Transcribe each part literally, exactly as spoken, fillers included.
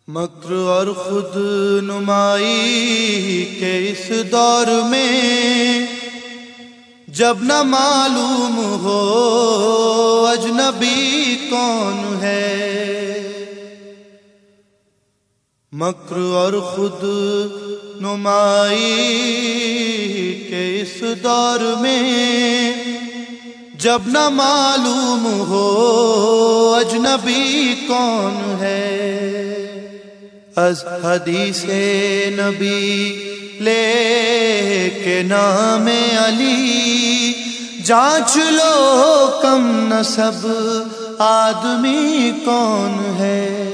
مکر اور خود نمائی کے اس دور میں جب نہ معلوم ہو اجنبی کون ہے، مکر اور خود نمائی کے اس دور میں جب نہ معلوم ہو اجنبی کون ہے، از حدیث نبی لے کے نام علی جانچ لو کم نسب آدمی کون ہے،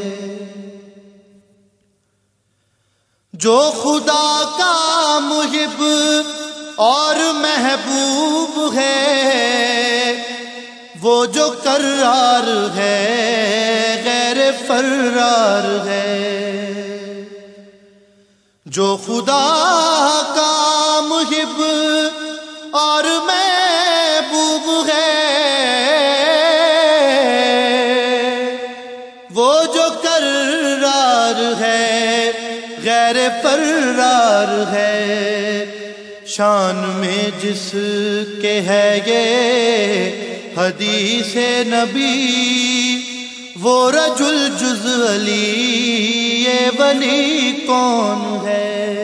جو خدا کا محب اور محبوب ہے، وہ جو کرار ہے غیر فرار ہے، جو خدا کا محب اور محبوب ہے، وہ جو کرار ہے غیر فرار ہے، شان میں جس کے ہے یہ حدیث نبی، وہ رجل جز علی یہ ولی کون ہے،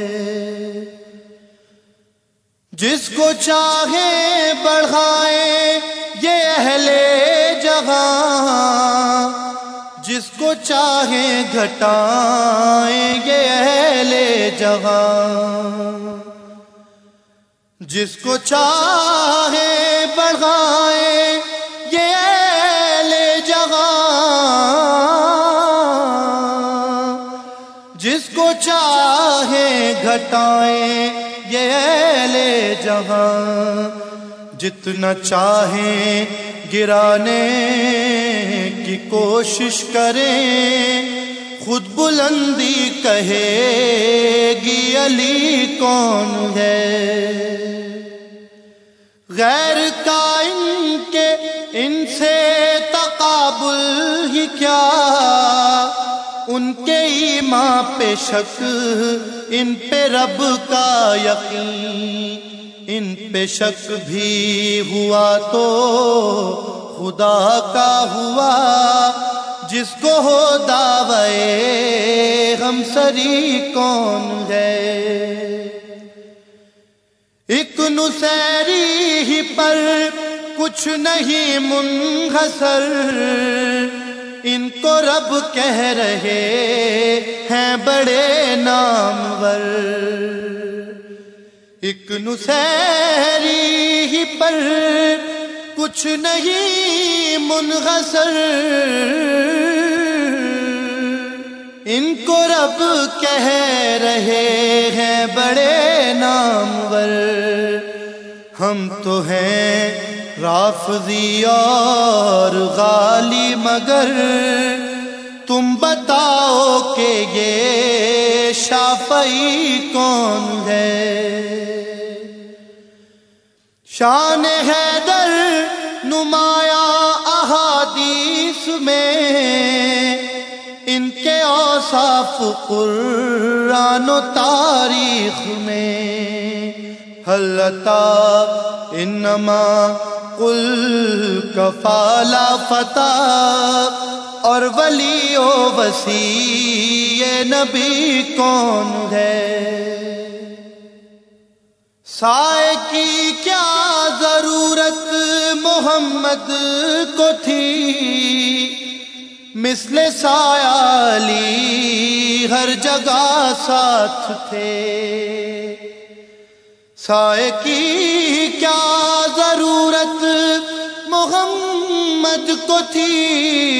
جس کو چاہے بڑھائے یہ اہل جہاں، جس کو چاہے گھٹائیں یہ اہل جہاں، جس کو چاہے بڑھائیں یہ اہل جہاں، جس کو چاہے گھٹائیں یہ اہل جہاں، جتنا چاہیں گرانے کی کوشش کریں خود بلندی کہے گی علی کون ہے، غیر کا ان کے ان سے تقابل ہی کیا، ان کے ایمان پہ شک ان پہ رب کا یقین، ان پہ شک بھی ہوا تو خدا کا ہوا، جس کو ہو دعوے ہمسری کون ہے، ایک نصیری ہی پر کچھ نہیں منحصر، ان کو رب کہہ رہے ہیں بڑے نامور، ایک نصیری ہی پر کچھ نہیں منحصر، ان کو رب کہہ رہے ہیں بڑے نامور، ہم تو ہیں رافضی اور غالی، مگر تم بتاؤ کہ یہ شافعی کون ہے، شان حیدر نمایاں احادیث میں، ان کے اوصاف قرآن و تاریخ میں، حل اتی انما قل کفی لا فتح، اور ولی و وصی نبی کون ہے، سائے کی کیا ضرورت محمد کو تھی، مثل سایہ علی ہر جگہ ساتھ تھے، سائے کی کیا ضرورت محمد کو تھی،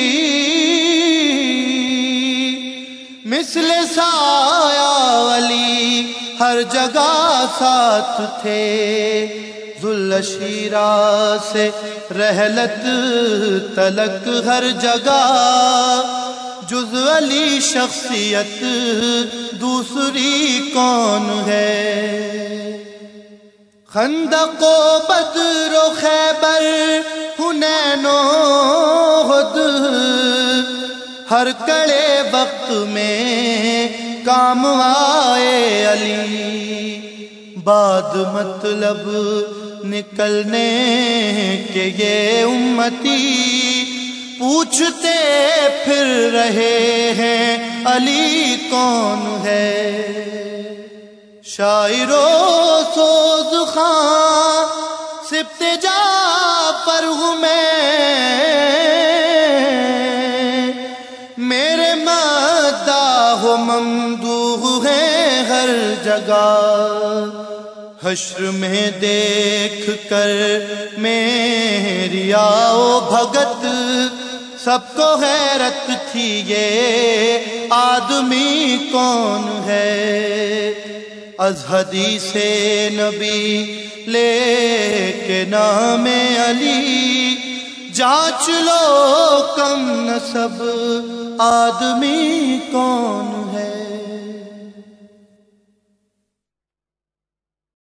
مثل سایہ علی ہر جگہ ساتھ تھے، ذوالشیرہ سے رحلت تلک ہر جگہ جز علی شخصیت دوسری کون ہے، خندق و بدر و خیبر حنین و احد ہر کڑے وقت میں کام آئے علی، بعد مطلب نکلنے کے یہ امتی پوچھتے پھر رہے ہیں علی کون ہے۔ شاعر و سوز خواں سبت جعفر ہوں میں، میرے مداح و ممدوح ہیں ہر جگہ، حشر میں دیکھ کر میری آؤ بھگت سب کو حیرت تھی یہ آدمی کون ہے۔ از حدیث نبی لے کے نام علی جانچ لو کم نسب آدمی کون ہے۔